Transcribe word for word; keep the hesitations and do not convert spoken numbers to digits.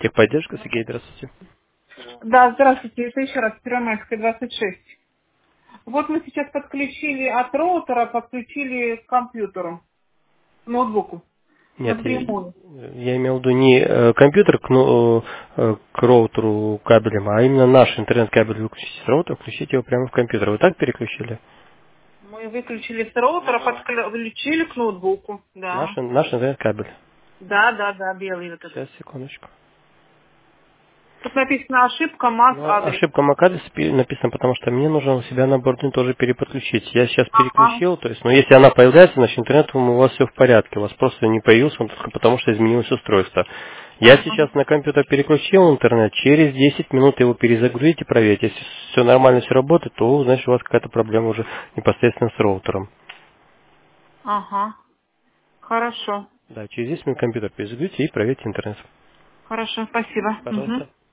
Техподдержка, Сергей, здравствуйте. Да, здравствуйте, это еще раз Первомайская, двадцать шесть. Вот мы сейчас подключили от роутера, подключили к компьютеру, ноутбуку, Нет, я, напрямую. я имел в виду не э, компьютер к, ну, э, к роутеру кабелем, а именно наш интернет-кабель выключите с роутера, включите его прямо в компьютер. Вы так переключили? Мы выключили с роутера, подключили к ноутбуку, Наш, да. наш интернет-кабель. Да, да, да, белый вот этот. Сейчас, секундочку. Тут написано ошибка, мас Ну, адрес. ошибка MAC-адрес пи- написана, потому что мне нужно у себя на бордине тоже переподключить. Я сейчас Ага, переключил, то есть, но если она появляется, значит интернетом у вас все в порядке. У вас просто не появился он только потому, что изменилось устройство. Я ага, сейчас на компьютер переключил интернет, через десять минут его перезагрузите, проверьте. Если все нормально, все работает, то значит у вас какая-то проблема уже непосредственно с роутером. ага. Хорошо, Да, через десять минут компьютер перезагрузите и проверьте интернет. хорошо, спасибо. Мгм. Пожалуйста.